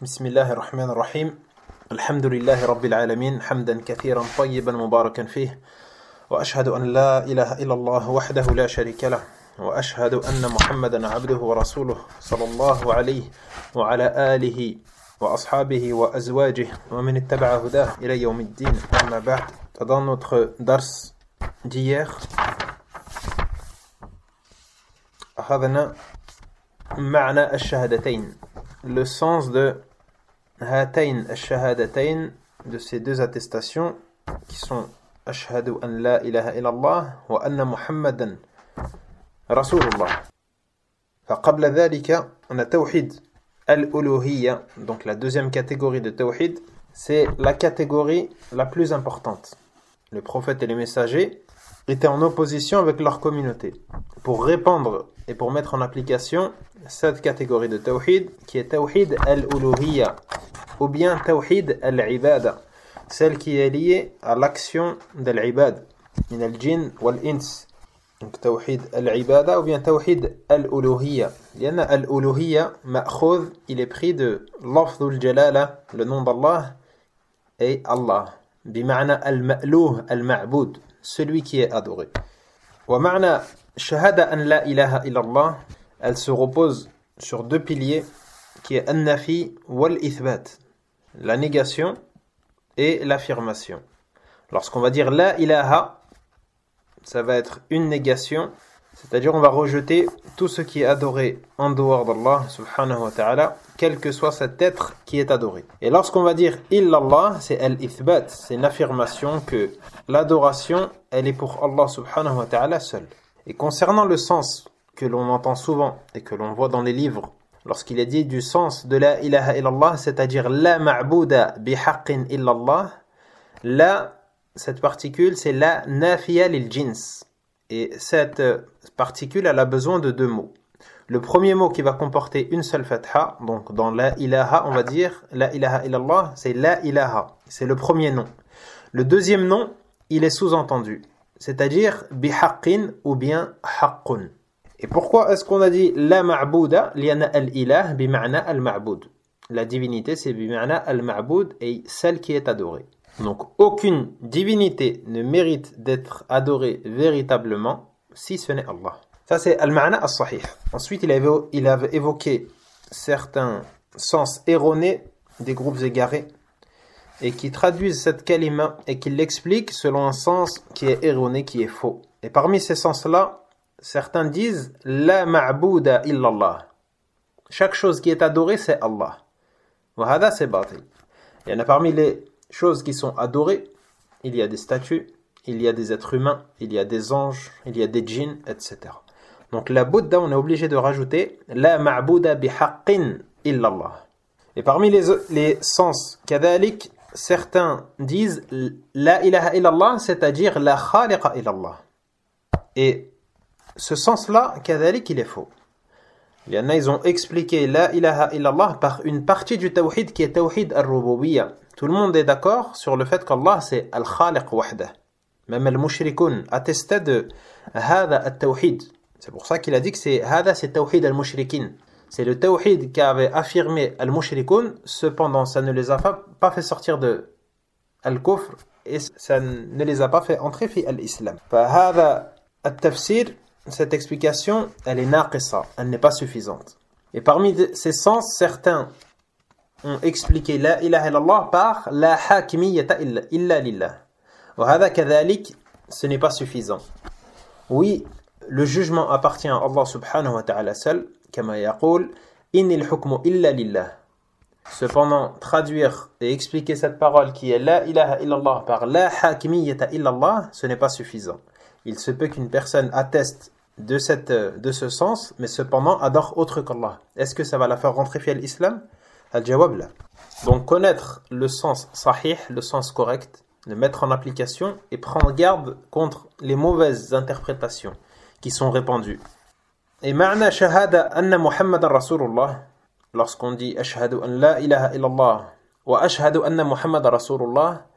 بسم الله الرحمن الرحيم الحمد لله رب العالمين حمدا كثيرا طيبا مباركا فيه وأشهد أن لا إله إلا الله وحده لا شريك له وأشهد أن محمدا عبده ورسوله صلى الله عليه وعلى آله وأصحابه وأزواجه ومن اتبع هداه إلى يوم الدين أما بعد. Dans notre dars d'hier, أخذنا معنى الشهادتين, le sens de هاتين الشهادتين, de ces deux attestations qui sont أشهد أن لا إله إلا الله وأن محمدا رسول الله. فقبل ذلك on a توحيد الألوهية, donc la deuxième catégorie de tawhid, c'est la catégorie la plus importante. Les prophètes et les messagers étaient en opposition avec leur communauté pour répandre et pour mettre en application cette catégorie de tawhid qui est tawhid al-uluhiyya ou bien tawhid al-ibada, celle qui est liée à l'action de l'ibad min al-jinn wal-ins. Donc tawhid al-ibada ou bien tawhid al-uluhiyya. لأن al-uluhiyya ma'khudh, il est pris de lafdhul jalala, le nom d'Allah, et Allah, bima'na al-ma'luh al-ma'bud, celui qui est adoré. Wa ma'na shahada an la ilaha illallah, elle se repose sur deux piliers qui est an-nafi wal-ithbat, la négation et l'affirmation. Lorsqu'on va dire la ilaha, ça va être une négation, c'est-à-dire on va rejeter tout ce qui est adoré en dehors d'Allah subhanahu wa ta'ala, quel que soit cet être qui est adoré. Et lorsqu'on va dire illallah, c'est al-ithbat, c'est une affirmation que l'adoration, elle est pour Allah subhanahu wa ta'ala seul. Et concernant le sens que l'on entend souvent et que l'on voit dans les livres, lorsqu'il est dit du sens de la ilaha illallah, c'est-à-dire la ma'bouda bihaqqin illallah, la, cette particule, c'est la nafiya lil jins. Et cette particule, elle a besoin de deux mots. Le premier mot qui va comporter une seule fatha, donc dans la ilaha, on va dire la ilaha illallah, c'est la ilaha. C'est le premier nom. Le deuxième nom, il est sous-entendu, c'est-à-dire bihaqqin ou bien haqqun. Et pourquoi est-ce qu'on a dit la ma'bouda? Liana al-ilah bima'na al-ma'boud. La divinité, c'est bima'na al-ma'boud et celle qui est adorée. Donc aucune divinité ne mérite d'être adorée véritablement si ce n'est Allah. Ça c'est al-ma'na as-sahih. Ensuite il avait évoqué certains sens erronés des groupes égarés et qui traduisent cette kalima et qui l'expliquent selon un sens qui est erroné, qui est faux. Et parmi ces sens-là, certains disent la ma'bouda illallah. Chaque chose qui est adorée c'est Allah. Wa hada c'est batil. Il y en a parmi les choses qui sont adorées, il y a des statues, il y a des êtres humains, il y a des anges, il y a des djinns, etc. Donc la Bouddha, on est obligé de rajouter la ma'bouda bihaqqin illallah. Et parmi les sens kadhalik, certains disent la ilaha illallah, c'est-à-dire la khaliqa illallah. Et ce sens-là, kadhalik, il est faux. Ils ont expliqué la ilaha illallah par une partie du tawhid qui est tawhid al-rububiyya. Tout le monde est d'accord sur le fait qu'Allah c'est al-khaliq wahdah. Même al-mushrikoun attestait de hada al-tawhid. C'est pour ça qu'il a dit que c'est hada c'est tawhid al-mushrikin. C'est le tawhid qu'avait affirmé al-mushrikoun, cependant ça ne les a pas fait sortir de al-kufr et ça ne les a pas fait entrer fi al-islam. Fa hada al-tafsir, cette explication, elle est naqisa, elle n'est pas suffisante. Et parmi ces sens, certains ont expliqué la ilaha illallah par la hakimiyyata illa lillah. Wa hadha kadhalik, ce n'est pas suffisant. Oui, le jugement appartient à Allah subhanahu wa ta'ala seul, kama yaqul innil hukmu illa lillah. Cependant, traduire et expliquer cette parole qui est la ilaha illallah par la hakimiyyata illallah, ce n'est pas suffisant. Il se peut qu'une personne atteste de ce sens, mais cependant adore autre qu'Allah. Est-ce que ça va la faire rentrer fiel l'islam? Al-jawab la. Donc connaître le sens sahih, le sens correct, le mettre en application et prendre garde contre les mauvaises interprétations qui sont répandues. Et ma'na shahada anna Muhammadan Rasulullah, lorsqu'on dit ashhadu an la ilaha illallah wa ashhadu anna Muhammadan Rasulullah,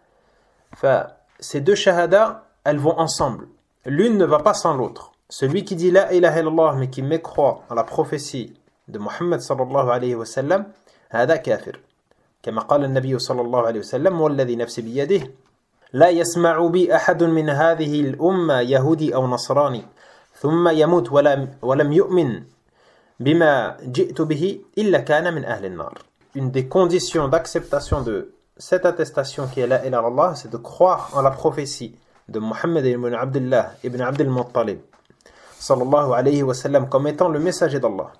ces deux shahadas, elles vont ensemble. L'une ne va pas sans l'autre. Celui qui dit la ilaha illallah mais qui mécroit à la prophétie de Muhammad sallallahu alayhi wa sallam, hada kafir. كما قال النبي صلى الله عليه وسلم والذي نفسي بيده لا يسمع بي أحد من هذه الأمة يهودي أو نصراني ثم يموت ولم يؤمن بما جئت به إلا كان من أهل النار. Une des conditions d'acceptation de cette attestation qui est la ilaha illallah, c'est de croire en la prophétie de Muhammad ibn Abdullah ibn Abdul Muttalib sallallahu alayhi wa sallam comme étant le messager d'Allah.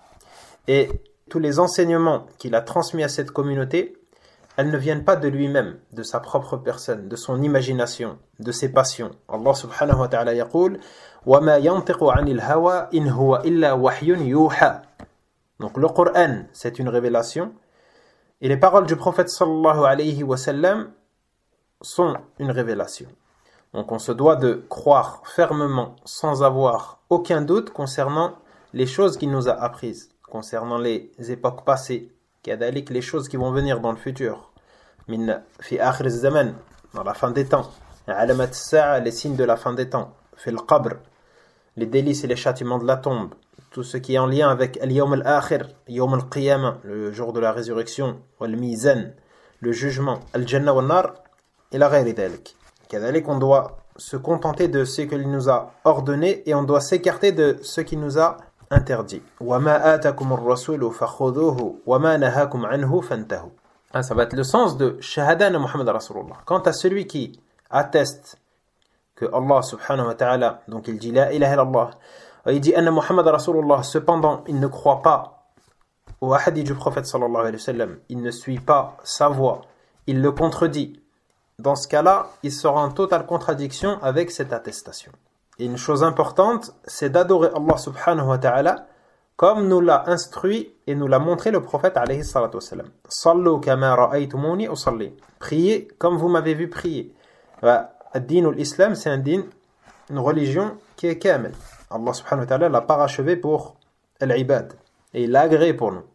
Et tous les enseignements qu'il a transmis à cette communauté, elles ne viennent pas de lui-même, de sa propre personne, de son imagination, de ses passions. Allah subhanahu wa ta'ala yaqul وَمَا يَنْطِقُ عَنِ الْهَوَى إِنْ هُوَ إِلَّا وَحْيٌ يُوحَى. Donc le Coran, c'est une révélation, et les paroles du prophète sallallahu alayhi wa sallam sont une révélation. Donc on se doit de croire fermement, sans avoir aucun doute concernant les choses qu'il nous a apprises, concernant les époques passées, كذلك les choses qui vont venir dans le futur. من في آخر الزمن, dans la fin des temps. علامات الساعة, les signes de la fin des temps. في القبر, les délices et les châtiments de la tombe. Tout ce qui est en lien avec al-yawm al-akhir, yawm al-qiyamah, le jour de la résurrection, wal-mizan, le jugement, al-jannah wal-nar, et la ghayri dhalik. كذلك on doit se contenter de ce qu'il nous a ordonné et on doit s'écarter de ce qu'il nous a interdit. وَمَا آتَكُمُ الرَّسُولُ فَخُذُوهُ وَمَا نَهَاكُمْ عَنْهُ فَانْتَهُوا. Ça va être le sens de Shahada na Muhammad Rasulullah. Quant à celui qui atteste que Allah subhanahu wa ta'ala, donc il dit la ilaha illallah, il dit anna Muhammad Rasulullah, cependant il ne croit pas au hadith du prophète sallallahu alayhi wa sallam, il ne suit pas sa voix, il le contredit. Dans ce cas-là, il sera en totale contradiction avec cette attestation. Et une chose importante, c'est d'adorer Allah subhanahu wa ta'ala comme nous l'a instruit et nous l'a montré le prophète alayhi salatu wa sallam. Sallu kama ra'aytumuni usalli. Priez comme vous m'avez vu prier. Ad-din ou l'islam, c'est une religion qui est kamel. Allah subhanahu wa ta'ala l'a parachevé pour l'ibad et il l'a agréé pour nous.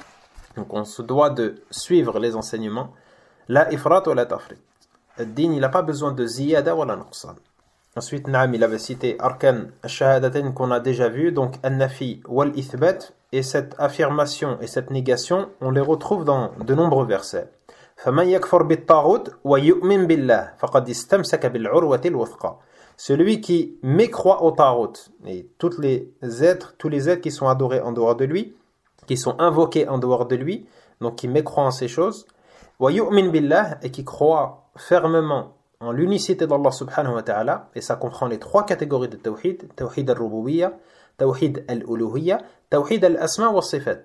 Donc on se doit de suivre les enseignements. La ifrat ou la tafrit. Ad-din, il n'a pas besoin de ziyada ou la nuqsan. Ensuite, Naam, il avait cité Arkan al-Shahadatain qu'on a déjà vu, donc An-Nafi wal-Ithbat, et cette affirmation et cette négation, on les retrouve dans de nombreux versets. فَمَنْ يَكْفُرْ بِالطَّاغُوتِ وَيُؤْمِنْ بِاللَّهِ فَقَدْ اسْتَمْسَكَ بِالْعُرْوَةِ الْوُثْقَى. Celui qui mécroit au Tarout, et tous les êtres qui sont adorés en dehors de lui, qui sont invoqués en dehors de lui, donc qui mécroient en ces choses, وَيُؤْمِنْ بِاللَّهِ, et qui croient fermement en l'unicité d'Allah subhanahu wa ta'ala, et ça comprend les trois catégories de tawhid, tawhid al-rububiyya, tawhid al-uluhiyya, tawhid al-asma wa sifat.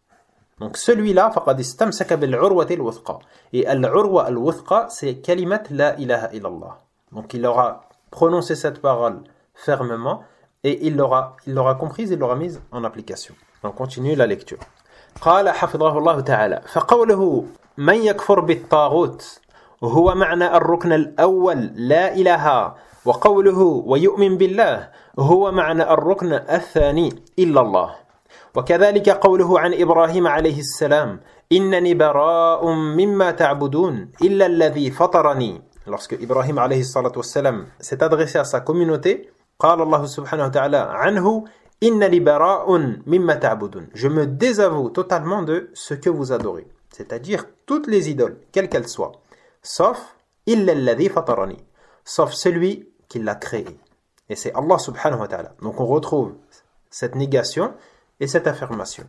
Donc celui-là, faqad istamsaka bil-urwati al-wuthqa. Et al-urwa al-wuthqa, c'est kalimat la ilaha illallah. Donc il aura prononcé cette parole fermement, et il l'aura comprise, il l'aura mise en application. On continue la lecture. قال حفظه الله تعالى فقوله من يكفر بالطاغوت هو معنى الركن الأول لا إله وقوله ويؤمن بالله هو معنى الركن الثاني إلا الله وكذلك قوله عن إبراهيم عليه السلام إنني براء مما تعبدون إلا الذي فطرني. Lorsque Ibrahim alayhi salatu wassalam s'est adressé à sa communauté, قال الله سبحانه وتعالى عنه إنني براء مما تعبدون. Je me désavoue totalement de ce que vous adorez, c'est-à-dire toutes les idoles, quelles qu'elles soient. Sauf illa alladhi fatarani, sauf celui qui l'a créé, et c'est Allah subhanahu wa ta'ala. Donc on retrouve cette négation et cette affirmation.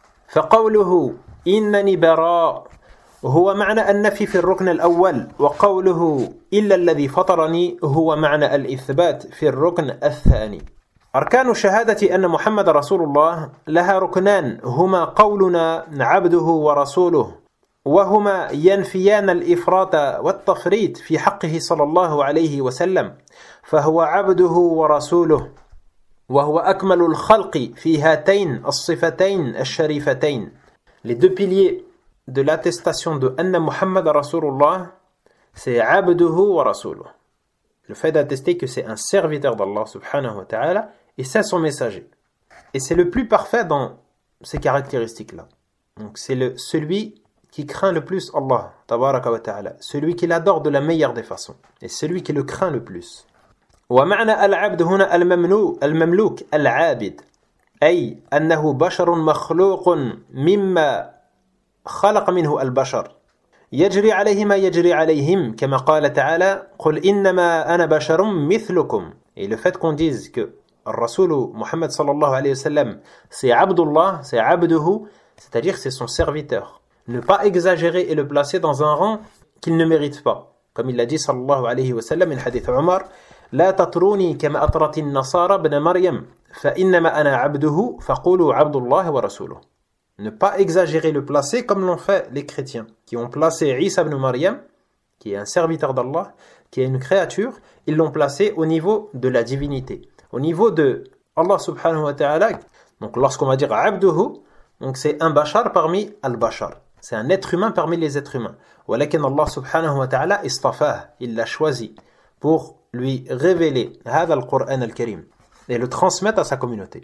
فقوله إنني براء هو معنى النفي في الركن الأول وقوله إلا الذي فطرني هو معنى الإثبات في الركن الثاني. أركان الشهادة أن محمد رسول الله لها ركنان هما قولنا عبده ورسوله وهما ينفيان الإفراط والتفريط في حقه صلى الله عليه وسلم فهو عبده ورسوله وهو أكمل الخلق في هاتين الصفتين الشريفتين. Les deux piliers de l'attestation de Anna Muhammad Rasulullah, c'est abduhu wa rasuluh. Le fait d'attester que c'est un serviteur d'Allah subhanahu wa ta'ala et c'est son messager. Et c'est le plus parfait dans ces caractéristiques-là. Donc c'est celui qui craint le plus Allah, tabaraka wa ta'ala, celui qui l'adore de la meilleure des façons, et celui qui le craint le plus. ومعنى العبد هنا المملوك العابد أي أنه بشر مخلوق مما خلق منه البشر يجري عليه ما يجري عليهم كما قال تعالى قل إنما أنا بشر مثلكم. Et le fait qu'on dise que Rasoul Muhammad sallallahu alayhi wa sallam c'est Abdullah, c'est Abduhu, c'est-à-dire c'est son serviteur. Ne pas exagérer et le placer dans un rang qu'il ne mérite pas. Comme il l'a dit sallallahu alayhi wa sallam, le hadith Omar, لا تطروني كما أطرت النصارى ابن مريم فإنما أنا عبده فقولوا عبد الله ورسوله. Ne pas exagérer le placer comme l'ont fait les chrétiens, qui ont placé Isa ibn Maryam, qui est un serviteur d'Allah, qui est une créature, ils l'ont placé au niveau de la divinité, au niveau de Allah subhanahu wa ta'ala. Donc lorsqu'on va dire abduhu, donc c'est un bashar parmi al-bashar, c'est un être humain parmi les êtres humains. Walakin Allah subhanahu wa ta'ala istafah, il l'a choisi pour lui révéler هذا القرآن الكريم et le transmettre à sa communauté.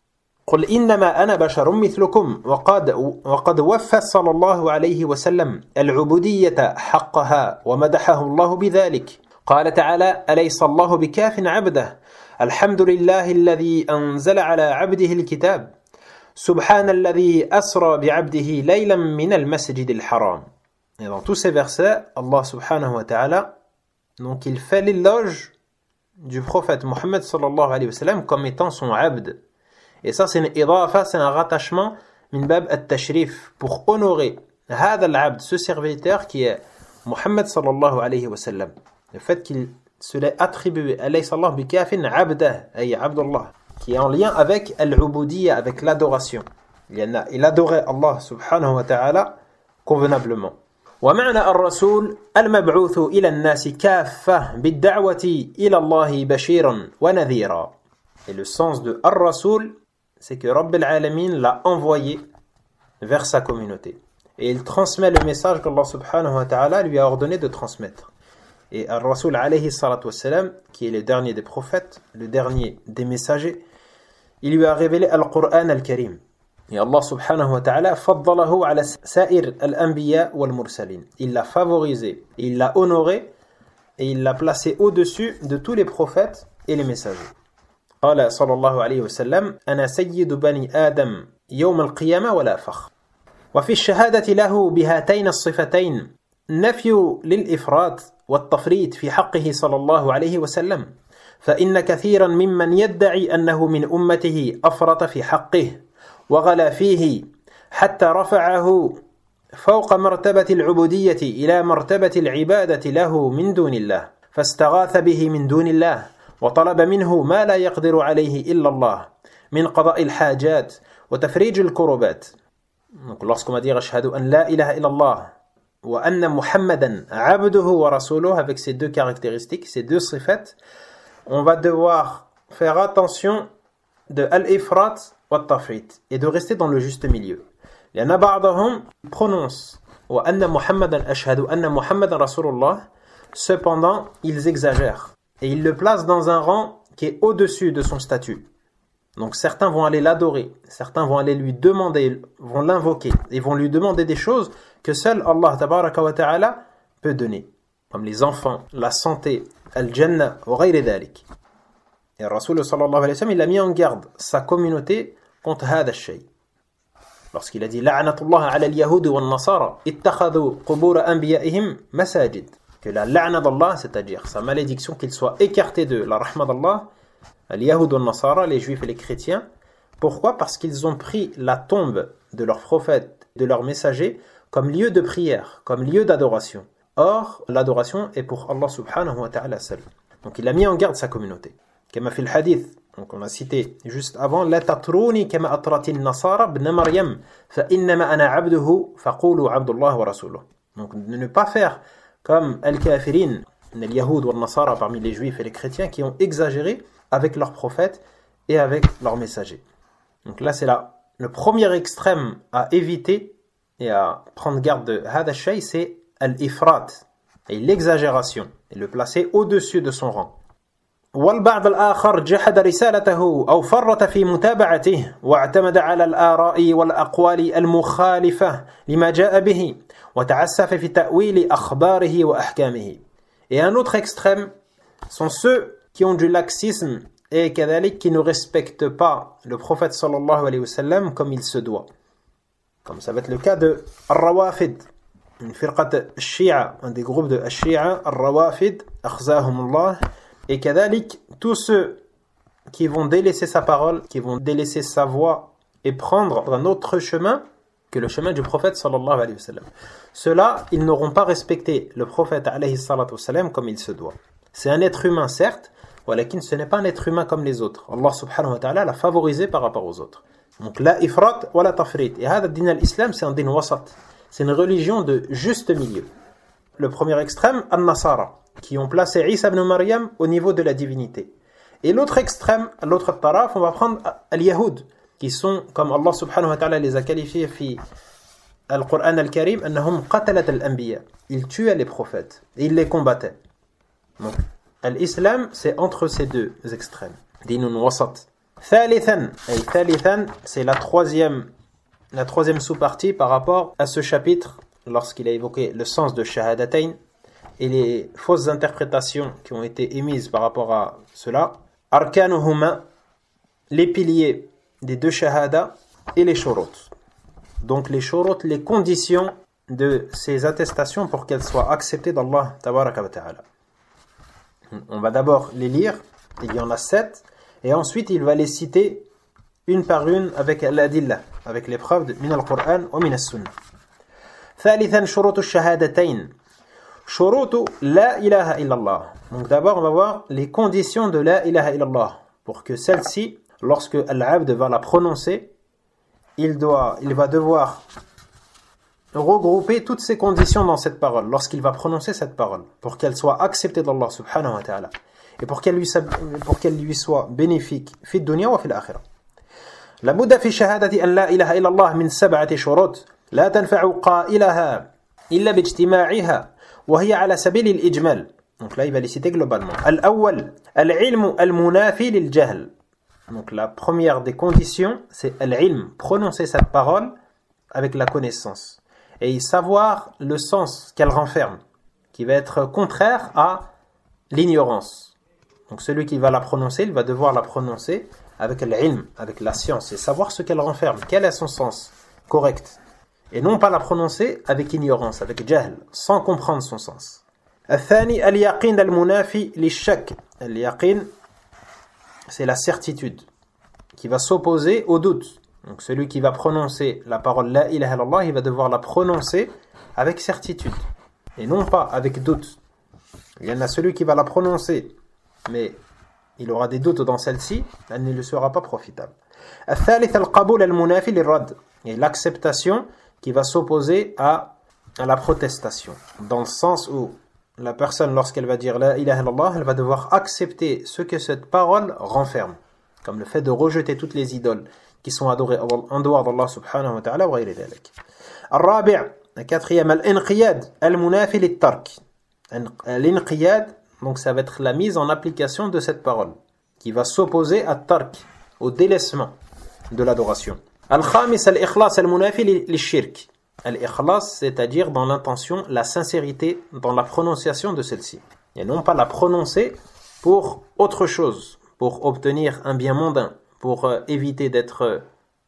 قل إنما أنا بشر مثلكم وقد وفى صلى الله عليه وسلم العبودية حقها ومدحه الله بذلك. قال تعالى أليس الله بكاف عبده الحمد لله الذي أنزل على عبده الكتاب سبحان الذي أسرى بعبده ليلا من المسجد الحرام. Et dans tous ces versets, Allah subhanahu wa ta'ala, donc il fait l'éloge du prophète Muhammad sallallahu alayhi wa sallam comme étant son abd. Et ça c'est une idafa, c'est un rattachement min bab at-tashrif pour honorer هذا العبد, ce serviteur qui est Muhammad sallallahu alayhi wa sallam. Le fait qu'il se l'ait attribué alayhi sallahu bi kafin abdah ay abdullah, qui est en lien avec al-ubudiyya, avec l'adoration. Il adorait Allah subhanahu wa ta'ala convenablement. ومعنى الرسول المبعوث إلى الناس كافة بالدعوة إلى الله بشيرا ونذيرا. Et le sens de Ar-Rasoul, c'est que Rabb al-Alamin l'a envoyé vers sa communauté. Et il transmet le message qu'Allah subhanahu wa ta'ala lui a ordonné de transmettre. Et Ar-Rasoul alayhi salatu wassalam, qui est le dernier des prophètes, le dernier des messagers, il lui a révélé Al-Qur'an al-Karim. Et Allah subhanahu wa ta'ala faddalahu ala sa'ir al-anbiya wal-mursalin. Il l'a favorisé, il l'a honoré et il l'a placé au-dessus de tous les prophètes et les messagers. قال صلى الله عليه وسلم أنا سيد بني آدم يوم القيامة ولا فخر. وفي الشهادة له بهاتين الصفتين نفي للإفراط والتفريط في حقه صلى الله عليه وسلم فإن كثيرا ممن يدعي أنه من أمته أفرط في حقه وغلا فيه حتى رفعه فوق مرتبة العبودية إلى مرتبة العبادة له من دون الله فاستغاث به من دون الله وطلب منه ما لا يقدر عليه إلا الله من قضاء الحاجات وتفريج الكربات. Donc lorsqu'on va dire أشهد أن لا إله إلا الله وأن محمدا عبده ورسوله avec ces deux caractéristiques, ces deux صفات, on va devoir faire attention de al-ifrat wa tafrit et de rester dans le juste milieu. لأن بعضهم prononce وأن محمدا أشهد أن محمدا رسول الله, cependant ils exagèrent et ils le placent dans un rang qui est au-dessus de son statut. Donc certains vont aller l'adorer, certains vont aller lui demander, vont l'invoquer et vont lui demander des choses que seul Allah tabaraka wa ta'ala peut donner, comme les enfants, la santé, al-jannah wa ghayri dhalik. Et Rasoul sallallahu alayhi wa sallam, il a mis en garde sa communauté contre hada shay. Lorsqu'il a dit la'natullah ala al-yahud wa al-nasara ittakhadhu qubur anbiya'ihim masajid, que la la'na d'Allah, c'est-à-dire sa malédiction, qu'il soit écarté de la rahma d'Allah, al-yahud wa al-nasara, les juifs et les chrétiens. Pourquoi? Parce qu'ils ont pris la tombe de leurs prophètes, de leurs messagers, comme lieu de prière, comme lieu d'adoration. Or, l'adoration est pour Allah subhanahu wa ta'ala seul. Donc il a mis en garde sa communauté. Comme في الحديث, donc on a cité juste avant, لا تطروني كما أطرت النصارى ابن مريم فإنما أنا عبده فقولوا عبد الله ورسوله. Donc ne pas faire comme al-kafirin, les yahoud ou les nasara parmi les juifs et les chrétiens qui ont exagéré avec leurs prophètes et avec leurs messagers. Donc là c'est le premier extrême à éviter et à prendre garde de hada shay, c'est al-ifrat, et l'exagération, et le placer au-dessus de son rang. والبعض الآخر جحد رسالته أو فرط في متابعته واعتمد على الآراء والأقوال المخالفة لما جاء به وتعسف في تأويل أخباره وأحكامه. Et un autre extrême sont ceux qui ont du laxisme et كذلك qui ne respectent pas le prophète sallallahu alayhi wa sallam comme il se doit. Comme ça va être le cas de Ar-Rawafid. une firqat al-Shi'a, un des groupes de al-Shi'a, al-Rawafid, akhzahumullah, et kadalik, tous ceux qui vont délaisser sa parole, qui vont délaisser sa voix et prendre un autre chemin que le chemin du prophète sallallahu alayhi wa sallam. Ceux-là, ils n'auront pas respecté le prophète alayhi salatu wa sallam comme il se doit. C'est un être humain, certes, walakin ce n'est pas un être humain comme les autres. Allah subhanahu wa ta'ala l'a favorisé par rapport aux autres. Donc, la ifrat wa la tafrit. Et hada din al-islam, c'est un din wasat. C'est une religion de juste milieu. Le premier extrême, al-Nasara, qui ont placé Isa ibn Maryam au niveau de la divinité. Et l'autre extrême, l'autre taraf, on va prendre al-Yahoud, qui sont, comme Allah subhanahu wa ta'ala les a qualifiés fi al-Qur'an al-Karim, annahum qatalat al-anbiya. Ils tuaient les prophètes et ils les combattaient. Donc, l'islam, c'est entre ces deux extrêmes. Dinun wasat. Thalithan, et thalithan, c'est la troisième sous-partie par rapport à ce chapitre, lorsqu'il a évoqué le sens de shahadatayn et les fausses interprétations qui ont été émises par rapport à cela. Arkanuhuma, les piliers des deux shahada et les shurut. Donc les shurut, les conditions de ces attestations pour qu'elles soient acceptées d'Allah tabaraka wa ta'ala. On va d'abord les lire, il y en a 7, et ensuite il va les citer une par une avec l'adillah, avec les preuves min al-Qur'an ou min al-Sunnah. ثالثا شروط الشهادتين شروط لا إله إلا الله. Donc d'abord on va voir les conditions de la ilaha illallah pour que celle-ci, lorsque al-abd va la prononcer, il va devoir regrouper toutes ces conditions dans cette parole lorsqu'il va prononcer cette parole pour qu'elle soit acceptée d'Allah subhanahu wa ta'ala et pour qu'elle lui soit bénéfique fi dunya wa fi l'akhirah. La budda fi shahadati an la ilaha illallah min sab'ati shurut la tanfa'u qailaha illa bi ijtima'iha wa hiya ala sabil al-ijmal. Donc là il va les citer globalement. Al-awwal al-ilm al-munafi lil-jahl. Donc la première des conditions, c'est al-ilm, prononcer cette parole avec la connaissance et savoir le sens qu'elle renferme, qui va être contraire à l'ignorance. Donc celui qui va la prononcer, il va devoir la prononcer avec l'ilm, avec la science, et savoir ce qu'elle renferme, quel est son sens correct, et non pas la prononcer avec ignorance, avec jahl, sans comprendre son sens. الثاني اليقين المنافي للشك. اليقين, c'est la certitude qui va s'opposer au doute. Donc celui qui va prononcer la parole la ilaha illallah, il va devoir la prononcer avec certitude et non pas avec doute. Il y en a celui qui va la prononcer mais il aura des doutes dans celle-ci, elle ne lui sera pas profitable. الثالث القبول المنافي للرد. Et l'acceptation qui va s'opposer à la protestation, dans le sens où la personne, lorsqu'elle va dire la ilaha illallah, elle va devoir accepter ce que cette parole renferme, comme le fait de rejeter toutes les idoles qui sont adorées en dehors d'Allah subhanahu wa ta'ala wa ghayri dhalik. الرابع, la quatrième, الانقياد المنافي للترك. L'inqiyad, donc ça va être la mise en application de cette parole qui va s'opposer à tark, au délaissement de l'adoration. الخامس الإخلاص المنافي للشرك. Al-ikhlas, c'est-à-dire dans l'intention, la sincérité dans la prononciation de celle-ci. Et non pas la prononcer pour autre chose, pour obtenir un bien mondain, pour éviter d'être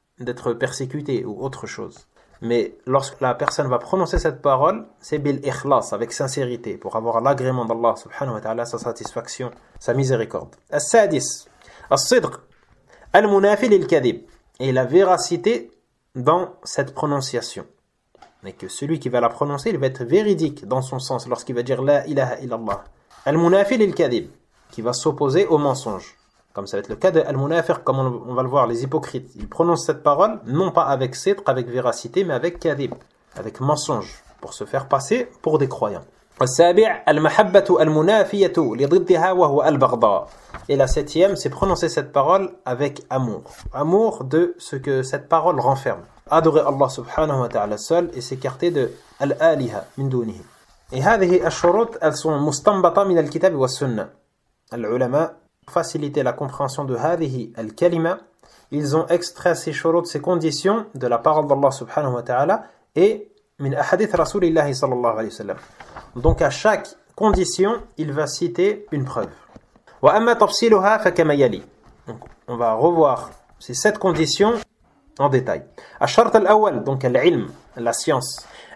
persécuté ou autre chose. Mais lorsque la personne va prononcer cette parole, c'est bil-ikhlas, avec sincérité, pour avoir l'agrément d'Allah subhanahu wa ta'ala, sa satisfaction, sa miséricorde. As-sadis, as-sidq, al-munafi lil-kadhib. Et la véracité dans cette prononciation. Mais que celui qui va la prononcer, il va être véridique dans son sens lorsqu'il va dire la ilaha illallah. Al-munafi lil-kadhib, qui va s'opposer au mensonge. Comme ça va être le cas de al-munafiq, comme on va le voir, les hypocrites. Ils prononcent cette parole, non pas avec sidq, avec véracité, mais avec kadhib, avec mensonge, pour se faire passer pour des croyants. السابع المحبة المنافية لضدها وهو البغضاء. Et la septième, c'est prononcer cette parole avec amour. Amour de ce que cette parole renferme. Adorer Allah subhanahu wa ta'ala seul et s'écarter de al-aliha min dunihi. Et هذه الشروط, elles sont مستنبطة من الكتاب والسنة. العلماء faciliter la compréhension de هذه الكلمة, ils ont extrait ces shurut, ces conditions de la parole d'Allah subhanahu wa ta'ala et min ahadith rasulillahi sallallahu alayhi wa sallam. Donc à chaque condition, il va citer une preuve. وأما تفصيلها فكما يلي. Donc on va revoir ces 7 conditions en détail. الشرط الأول, donc العلم, la science.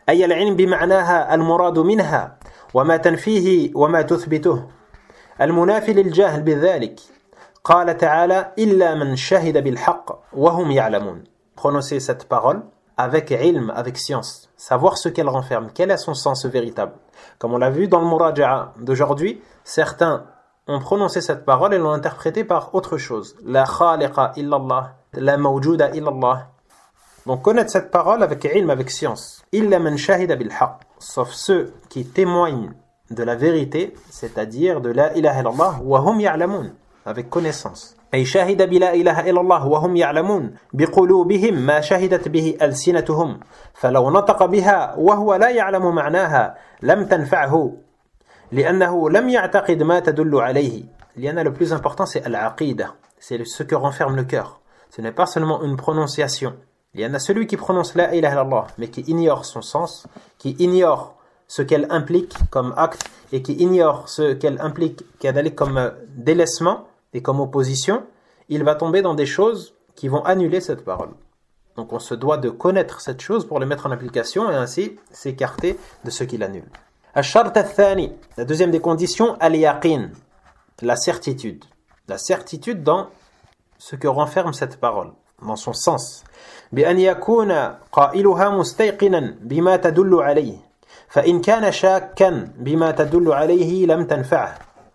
أي العلم بمعناها المراد منها وما تنفيه وما تثبته المنافي للجاهل بذلك قال تعالى إلا من شهد بالحق وهم يعلمون. Prononcer cette parole avec ilm, avec science, savoir ce qu'elle renferme, quel est son sens véritable. Comme on l'a vu dans le muraja'a d'aujourd'hui, certains ont prononcé cette parole et l'ont interprétée par autre chose. La khaliqa illallah, la mawjuda illallah. Donc connaître cette parole avec ilm, avec science. Illa man shahida bil haqq, sauf ceux qui témoignent de la vérité, c'est-à-dire de la ilaha illallah, wa hum ya'lamun, avec connaissance. أي شهد بلا إله إلا الله وهم يعلمون بقلوبهم ما شهدت به ألسنتهم فلو نطق بها وهو لا يعلم معناها لم تنفعه لأنه لم يعتقد ما تدل عليه. لأن le plus important c'est al-aqida, c'est ce que renferme le cœur. Ce n'est pas seulement une prononciation. لأن celui qui prononce la ilaha illallah mais qui ignore son sens, qui ignore ce qu'elle implique comme acte et qui ignore ce qu'elle implique comme délaissement et comme opposition, il va tomber dans des choses qui vont annuler cette parole. Donc on se doit de connaître cette chose pour le mettre en application et ainsi s'écarter de ce qui l'annule. Ash-shart al-thani, la deuxième des conditions, al-yaqin, la certitude. La certitude dans ce que renferme cette parole, dans son sens. بأن يكون قائلها مستيقنا بما تدل عليه فإن كان شاكا بما تدل عليه لم تنفعه.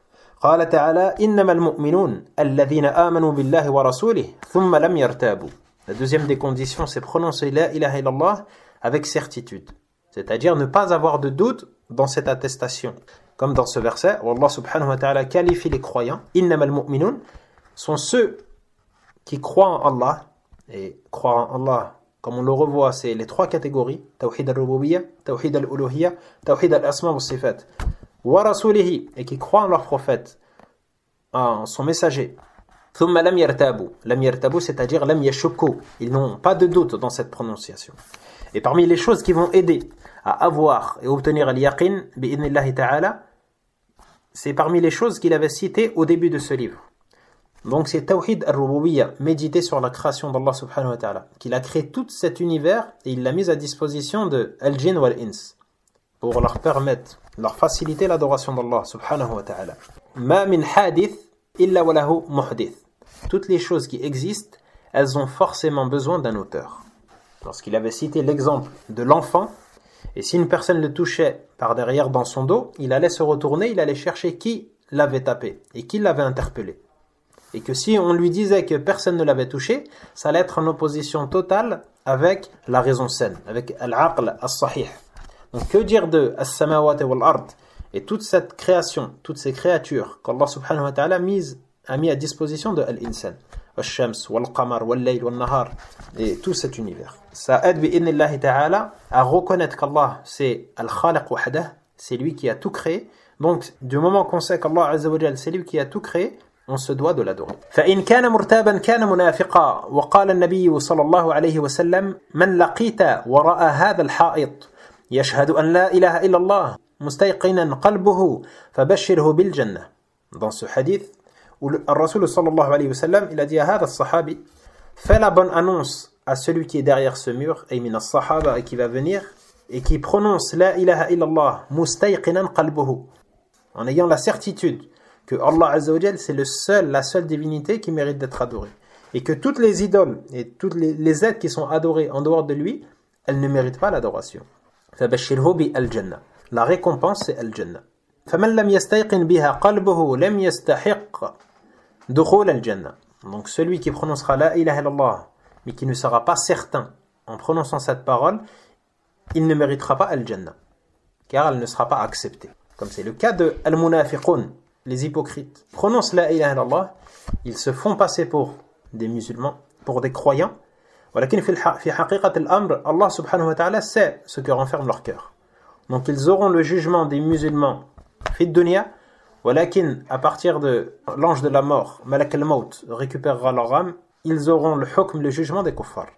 قال تعالى إنما المؤمنون الذين آمنوا بالله ورسوله ثم لم يرتابوا. La deuxième des conditions, c'est prononcer la ilaha illallah avec certitude. C'est-à-dire ne pas avoir de doute dans cette attestation. Comme dans ce verset où Allah subhanahu wa ta'ala qualifie les croyants. إنما المؤمنون sont ceux qui croient en Allah. Et croire en Allah, comme on le revoit, c'est les trois catégories. Tawhid al-rububiyya, Tawhid al-uluhiyya, Tawhid al-asma wa sifat. Wa rasulihi, et qui croient en leur prophète, en son messager. Thumma lam yartabu. Lam yartabu, c'est-à-dire lam yashukku. Ils n'ont pas de doute dans cette prononciation. Et parmi les choses qui vont aider à avoir et obtenir al-yaqin, bi'idnillahi ta'ala, c'est parmi les choses qu'il avait citées au début de ce livre. Donc c'est Tawhid al-Rububiyya, méditer sur la création d'Allah subhanahu wa ta'ala, qu'il a créé tout cet univers et il l'a mis à disposition de al-jinn wal-ins pour leur permettre, leur faciliter l'adoration d'Allah subhanahu wa ta'ala. Ma min hadith illa walahu muhdith. Toutes les choses qui existent, elles ont forcément besoin d'un auteur. Lorsqu'il avait cité l'exemple de l'enfant, et si une personne le touchait par derrière dans son dos, il allait se retourner, il allait chercher qui l'avait tapé et qui l'avait interpellé. Et que si on lui disait que personne ne l'avait touché, ça allait être en opposition totale avec la raison saine, avec al-aql as-sahih. Donc que dire de as-samawati wal-ard et toute cette création, toutes ces créatures qu'Allah subhanahu wa ta'ala a mis à disposition de al-insan, al-shams, wal-qamar, wal-layl, wal-nahar, et tout cet univers. Ça aide bi'idnillahi ta'ala à reconnaître qu'Allah c'est al-khaliq wahdah, c'est lui qui a tout créé. Donc du moment qu'on sait qu'Allah azza wa jalla c'est lui qui a tout créé, on se doit de l'adorer. فإن كان مرتابا كان منافقا وقال النبي صلى الله عليه وسلم من لقيت وراء هذا الحائط يشهد أن لا إله إلا الله مستيقنا قلبه فبشره بالجنة. Dans ce hadith où le Rasul sallallahu alayhi wa sallam il a dit à هذا الصحابي fais la bonne annonce à celui qui est derrière ce mur et min as-sahaba et qui va venir et qui prononce la ilaha illallah mustayqinan qalbuhu en ayant la certitude que Allah Azza wa Jal, c'est la seule divinité qui mérite d'être adorée. Et que toutes les idoles et toutes les êtres qui sont adorés en dehors de lui, elles ne méritent pas l'adoration. فَبَشِّرْهُ بِالْجَنَّةِ. La récompense, c'est al-Jannah. فَمَنْ لَمْ يَسْتَيْقِنْ بِهَا قَلْبُهُ لَمْ يَسْتَحِقْ دُخُولَ الْجَنَّةِ. Donc celui qui prononcera la ilaha illallah, mais qui ne sera pas certain en prononçant cette parole, il ne méritera pas al-Jannah, car elle ne sera pas acceptée. Comme c'est le cas de al-munafiqun. Les hypocrites prononcent la ilaha illallah, ils se font passer pour des musulmans, pour des croyants. ولكن في حقيقة الأمر Allah subhanahu wa ta'ala sait ce que renferme leur cœur. Donc ils auront le jugement des musulmans fi dunya, ولكن à partir de l'ange de la mort, Malak al-Maut, récupérera leur âme, ils auront le hukm, le jugement des kuffars.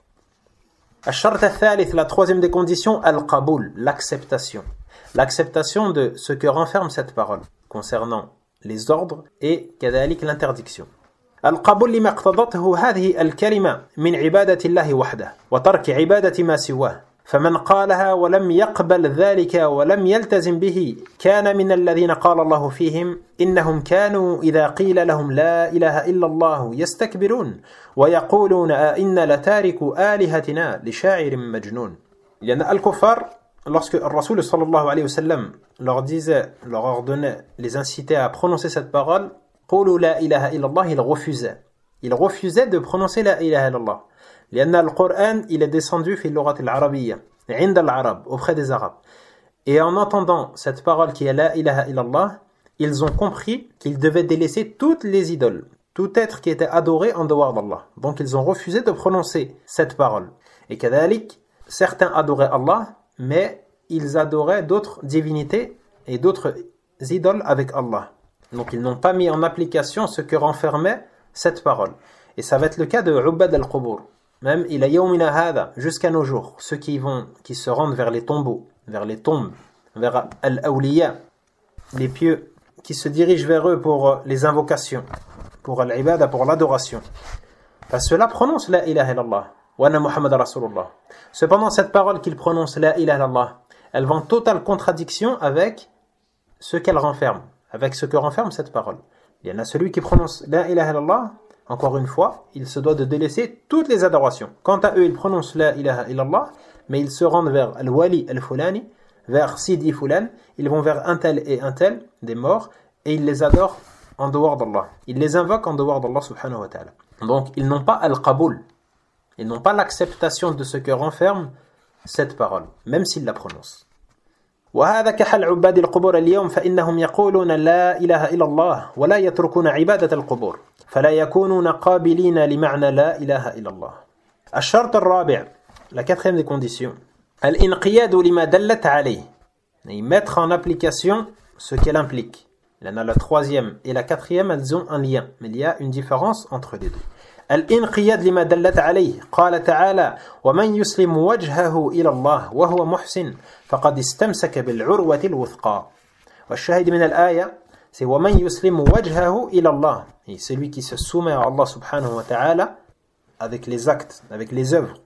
الشرط الثالث, la troisième des conditions, al-qaboul, l'acceptation. L'acceptation de ce que renferme cette parole concernant les ordres et كذلك l'interdiction. القبول لما اقتضته هذه الكلمة من عبادة الله وحده وترك عبادة ما سواه فمن قالها ولم يقبل ذلك ولم يلتزم به كان من الذين قال الله فيهم إنهم كانوا إذا قيل لهم لا إله إلا الله يستكبرون ويقولون أئنا لتاركوا آلهتنا لشاعر مجنون. لأن الكفار, lorsque le Rasoul sallallahu alayhi wa sallam leur disait, leur ordonnait, les incitait à prononcer cette parole, قولوا لا إله إلا الله, ils refusaient de prononcer la ilaha illallah. لأن القرآن il est descendu في اللغة العربية عند العرب, auprès des Arabes. Et en entendant cette parole qui est la ilaha illallah, ils ont compris qu'ils devaient délaisser toutes les idoles, tout être qui était adoré en dehors d'Allah. Donc ils ont refusé de prononcer cette parole. Et kadalik, certains adoraient Allah, mais ils adoraient d'autres divinités et d'autres idoles avec Allah. Donc ils n'ont pas mis en application ce que renfermait cette parole. Et ça va être le cas de Ubad al-Qubur. Même ila yawmina hada, jusqu'à nos jours, ceux qui se rendent vers les tombeaux, vers les tombes, vers al-awliya, les pieux, qui se dirigent vers eux pour les invocations, pour l'ibada, pour l'adoration. Parce que ceux-là prononcent la ilaha illallah, wa anna Muhammad Rasulullah. Cependant, cette parole qu'ils prononcent la ilaha illallah, elle va en totale contradiction avec ce qu'elle renferme, avec ce que renferme cette parole. Il y en a celui qui prononce la ilaha illallah, encore une fois, il se doit de délaisser toutes les adorations. Quant à eux, ils prononcent la ilaha illallah, mais ils se rendent vers al-wali al-fulani, vers Sidi Fulan, ils vont vers un tel et un tel, des morts, et ils les adorent en dehors d'Allah. Ils les invoquent en dehors d'Allah subhanahu wa ta'ala. Donc, ils n'ont pas al-qaboul, ils n'ont pas l'acceptation de ce que renferme cette parole, même s'ils la prononcent. وهذا كحال عباد القبور اليوم فإنهم يقولون لا إله إلا الله ولا يتركون عبادة القبور فلا يكونون قابلين لمعنى لا إله إلا الله. الشرط الرابع, la quatrième des conditions, الانقياد لما دلت عليه, et mettre en application ce qu'elle implique. Il y en a la troisième et la quatrième, elles ont un lien, mais il y a une différence entre les deux. الانقياد لما دلت عليه قال تعالى ومن يسلم وجهه إلى الله وهو محسن فقد استمسك بالعروة الوثقى. والشاهد من الآية c'est ومن يسلم وجهه إلى الله, et celui qui se soumet à Allah subhanahu wa ta'ala avec les actes, avec les œuvres.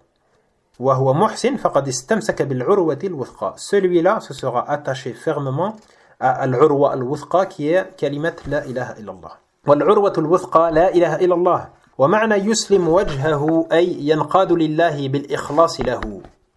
وهو محسن فقد استمسك بالعروة الوثقى, celui-là se sera attaché fermement à العروة الوثقى qui est كلمة لا إله إلا الله. والعروة الوثقى لا إله إلا الله. ومعنى يسلم وجهه أي ينقاد لله بالإخلاص له.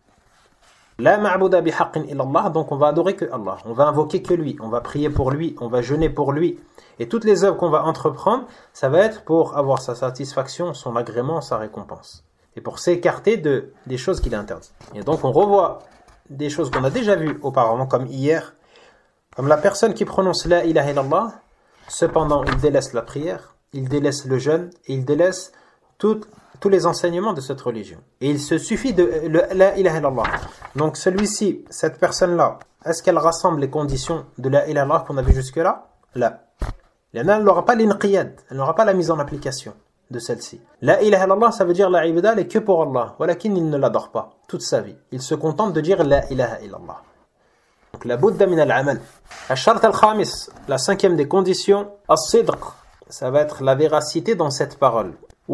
لا معبود بحق إلا الله, donc on va adorer que Allah, on va invoquer que lui, on va prier pour lui, on va jeûner pour lui. Et toutes les œuvres qu'on va entreprendre, ça va être pour avoir sa satisfaction, son agrément, sa récompense. Et pour s'écarter des choses qu'il interdit. Et donc on revoit des choses qu'on a déjà vues auparavant, comme hier, comme la personne qui prononce la ilaha illallah, cependant il délaisse la prière, il délaisse le jeûne et il délaisse tous les enseignements de cette religion. Et il se suffit de la ilaha illallah. Donc celui-ci, cette personne-là, est-ce qu'elle rassemble les conditions de la ilaha illallah qu'on a vu jusque-là? Là. Elle n'aura pas l'inqiyad, elle n'aura pas la mise en application de celle-ci. La ilaha illallah, ça veut dire la ibada, elle est que pour Allah. Walakin il ne l'adore pas toute sa vie. Il se contente de dire la ilaha illallah. Donc la budda min al-amal. Al-shart al-khamis, la cinquième des conditions, as-sidq. Ça va être la véracité dans cette parole.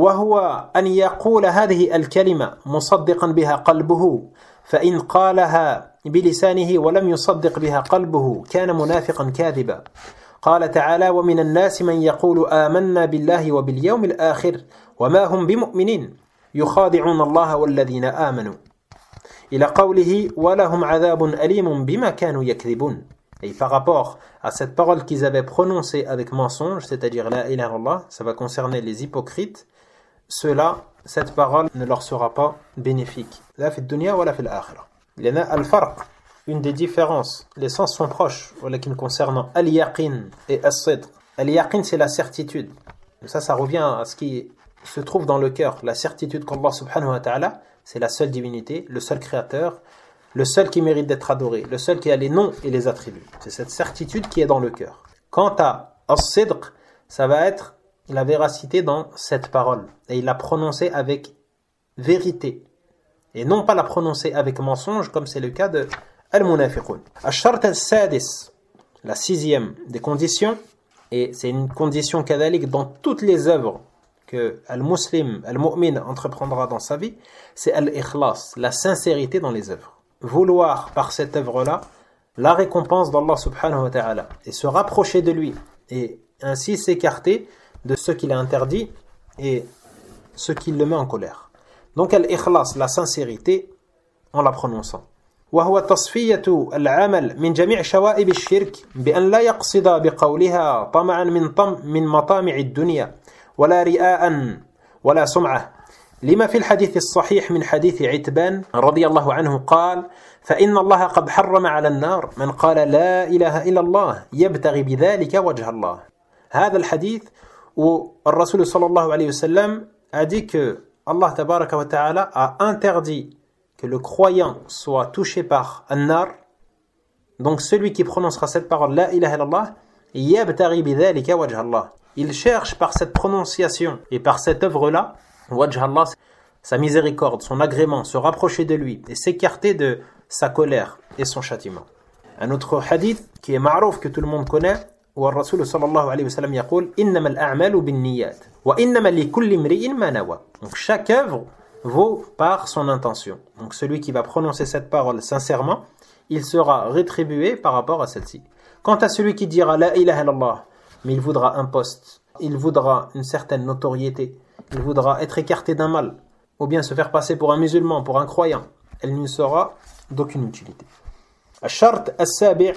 وهو أن يقول هذه الكلمة مصدقا بها قلبه فإن قالها بلسانه ولم يصدق بها قلبه كان منافقا كاذبا. قال تعالى ومن الناس من يقول آمنا بالله وباليوم الآخر وما هم بمؤمنين يخادعون الله والذين آمنوا إلى قوله ولهم عذاب أليم بما كانوا يكذبون. Et par rapport à cette parole qu'ils avaient prononcée avec mensonge, c'est-à-dire la ilaha illallah, ça va concerner les hypocrites, ceux-là, cette parole ne leur sera pas bénéfique. La fi dunya wa la fi l'akhirah. Il y en a al-farq, une des différences. Les sens sont proches, concernant al-yaqin et as-sidq. Al-yaqin, c'est la certitude. Ça revient à ce qui se trouve dans le cœur. La certitude qu'Allah subhanahu wa ta'ala, c'est la seule divinité, le seul créateur, le seul qui mérite d'être adoré, le seul qui a les noms et les attributs. C'est cette certitude qui est dans le cœur. Quant à as-sidq, ça va être la véracité dans cette parole. Et il l'a prononcée avec vérité. Et non pas la prononcer avec mensonge, comme c'est le cas de al-munafiqun. Ash-shart al-sadis, la sixième des conditions, et c'est une condition kadalik dans toutes les œuvres que al-muslim, al-mu'min entreprendra dans sa vie, c'est al-ikhlas, la sincérité dans les œuvres. vouloir par cette œuvre-là la récompense d'Allah subhanahu wa ta'ala et se rapprocher de lui et ainsi s'écarter de ce qu'il a interdit et ce qui le met en colère. Donc al-ikhlas, la sincérité en la prononçant. وهو تصفية العمل من جميع شوائب الشرك بأن لا يقصد بقولها طمعا من مطامع الدنيا ولا رئاء ولا سمعة لما في الحديث الصحيح من حديث عتبان رضي الله عنه قال فإن الله قد حرم على النار من قال لا إله إلا الله يبتغي بذلك وجه الله. هذا الحديث où الرسول صلى الله عليه وسلم a dit que Allah tabaraka wa ta'ala a interdit que le croyant soit touché par an-nar. Donc celui qui prononcera cette parole la ilaha illallah yabtaghi bidhalika wajh Allah. Il cherche par cette prononciation et par cette œuvre-là wajh Allah, sa miséricorde, son agrément, se rapprocher de lui et s'écarter de sa colère et son châtiment. Un autre hadith qui est ma'rouf, que tout le monde connaît, où le Rasul sallallahu alayhi wa sallam yaqul innama al-a'malu bin-niyyat wa innama likulli imri'in ma nawa. Donc chaque œuvre vaut par son intention. Donc celui qui va prononcer cette parole sincèrement, il sera rétribué par rapport à celle-ci. Quant à celui qui dira la ilaha illallah, mais il voudra un poste, il voudra une certaine notoriété, il voudra être écarté d'un mal, ou bien se faire passer pour un musulman, pour un croyant, elle ne sera d'aucune utilité. الشرط السابع,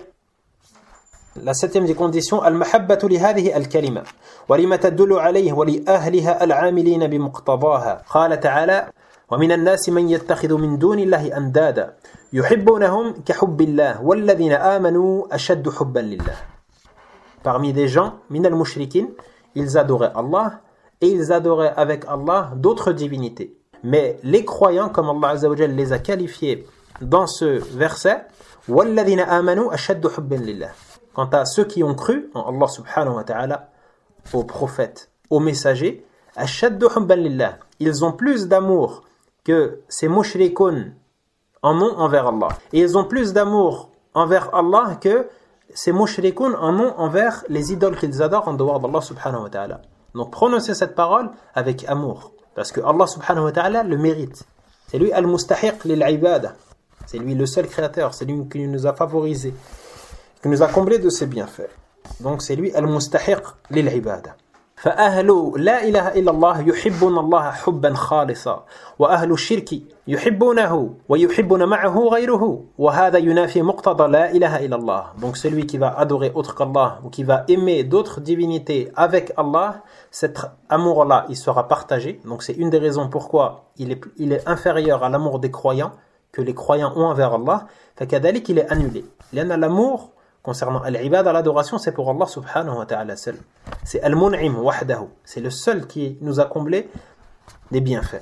la septième des conditions, المحبة لهذه الكلمة ولما تدل عليه ولأهلها العاملين بمقتضاها. قال تعالى ومن الناس من يتخذ من دون الله أندادا يحبونهم كحب الله والذين آمنوا أشد حبا لله. Parmi des gens, من المشركين, ils adoraient Allah et ils adoraient avec Allah d'autres divinités. Mais les croyants, comme Allah Azza wa Jalla les a qualifiés dans ce verset, وَالَّذِينَ آمَنُوا أَشَدُّ حُبٍّ لِلَّهِ. Quant à ceux qui ont cru en Allah subhanahu wa ta'ala, aux prophètes, aux messagers, أَشَدُّ حُبًّا لِلَّهِ. Ils ont plus d'amour que ces mushrikoun en ont envers Allah. Et ils ont plus d'amour envers Allah que ces mushrikoun en ont envers les idoles qu'ils adorent en dehors d'Allah subhanahu wa ta'ala. Donc prononcez cette parole avec amour. Parce que Allah subhanahu wa ta'ala le mérite. C'est lui al-mustahiq lil-ibada. C'est lui le seul créateur. C'est lui qui nous a favorisés, qui nous a comblés de ses bienfaits. Donc c'est lui al-mustahiq lil-ibada. فأهل لا إله إلا الله يحبون الله حبا خالصا وأهل الشرك يحبونه ويحبون معه غيره وهذا ينافي مقتضى لا إله إلا الله. Donc celui qui va adorer autre qu'Allah ou qui va aimer d'autres divinités avec Allah, cet amour-là, il sera partagé. Donc c'est une des raisons pourquoi il est inférieur à l'amour des croyants que les croyants ont envers Allah. فكذلك il est annulé. لأن l'amour concernant al-ibad, l'adoration, c'est pour Allah subhanahu wa ta'ala seul. C'est al-mun'im wahdahu. C'est le seul qui nous a comblé des bienfaits.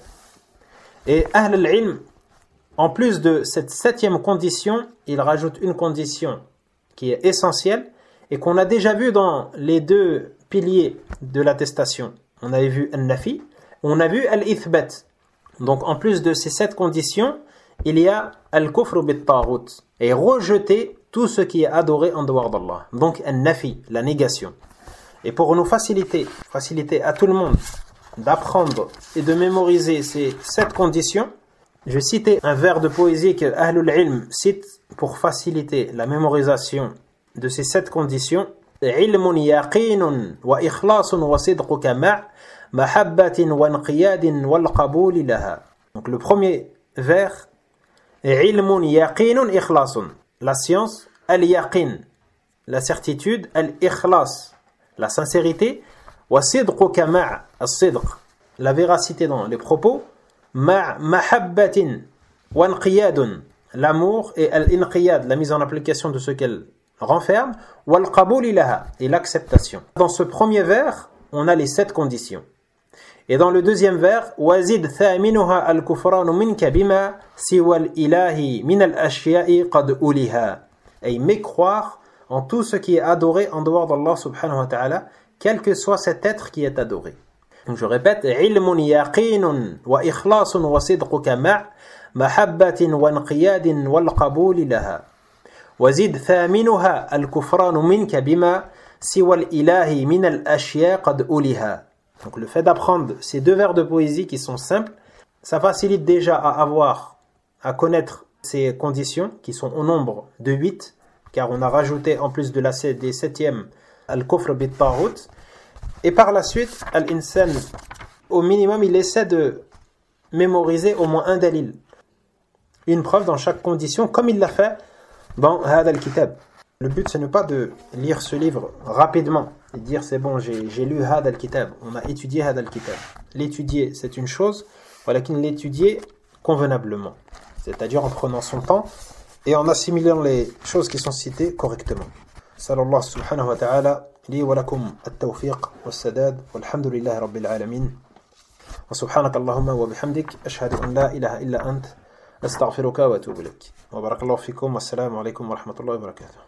Et ahl al-ilm, en plus de cette septième condition, il rajoute une condition qui est essentielle et qu'on a déjà vu dans les deux piliers de l'attestation. On avait vu al-nafi, on a vu al-ithbat. Donc en plus de ces 7 conditions, il y a al-kufr bit-taghut, et rejeter tout ce qui est adoré en dehors d'Allah. Donc al-nafi, la négation. Et pour nous faciliter à tout le monde d'apprendre et de mémoriser ces 7 conditions, je vais citer un vers de poésie que Ahlul Ilm cite pour faciliter la mémorisation de ces 7 conditions. علم يقين وإخلاص وصدقك مع محبة وانقياد والقبول لها. Donc le premier vers, علم يقين إخلاص, la science, al-yaqin, la certitude, al-ikhlas, la sincérité, وصدقك مع الصدق, la véracité dans les propos, مع محبة وانقياد, l'amour, et al-inqiyad, la mise en application de ce qu'elle renferme, wal-qabul laha, et l'acceptation. Dans ce premier vers, on a les 7 conditions. Et dans le deuxième vers, wazid thaminuha al-kufranu minka bima siwa al-ilahi min al-ashya'i qad uliha, et mécroire en tout ce qui est adoré en dehors d'Allah subhanahu wa ta'ala, quel que soit cet être qui est adoré. Donc je répète, ilmun yaqinun wa ikhlasun wa sidquka ma' mahabbatin wa inqiyadin wal qabul laha. وزد ثامنها الكفران منك بما سوى الإله من الأشياء قد أولها. Donc le fait d'apprendre ces 2 vers de poésie qui sont simples, ça facilite déjà à connaître ces conditions qui sont au nombre de 8, car on a rajouté en plus de la des 7e al-kufr bit-taghut, et par la suite al-insan au minimum il essaie de mémoriser au moins un dalil, une preuve dans chaque condition, comme il l'a fait dans Hada al-Kitab. Le but ce n'est pas de lire ce livre rapidement et dire c'est bon, j'ai lu Hada al-Kitab, on a étudié Hada al-Kitab. L'étudier c'est une chose, voilà qu'il l'étudier convenablement, c'est-à-dire en prenant son temps et en assimilant les choses qui sont citées correctement. Sallallahu subhanahu wa ta'ala li wa lakum at-tawfiq was-sadad walhamdulillahi rabbil alamin wa subhanaka Allahumma wa bihamdik ashhadu an la ilaha illa ant astaghfiruka wa atubu ilaik wa barakallahu fikum wa assalamu alaykum wa rahmatullahi wa barakatuh.